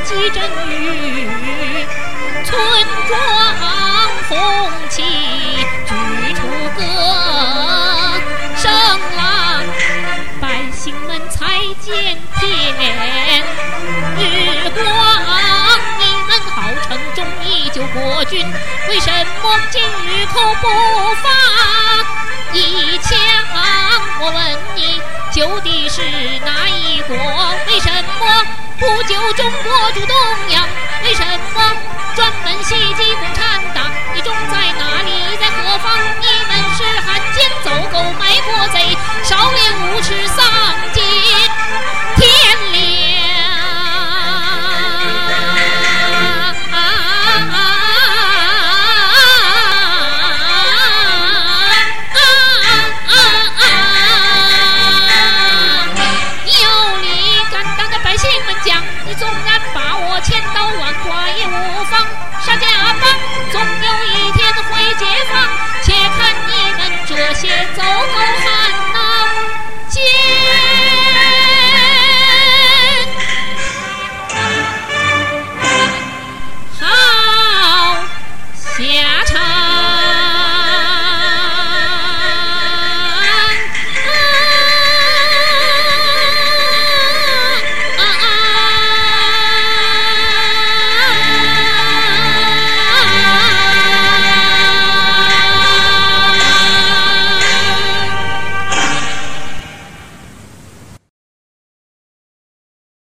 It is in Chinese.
击阵雨，村庄红旗举出歌声啦，百姓们才见天日光。你们号称忠义救国军，为什么今日口不发一枪？我问你，救的是哪一国？为什么不救中国主东洋？为什么专门袭击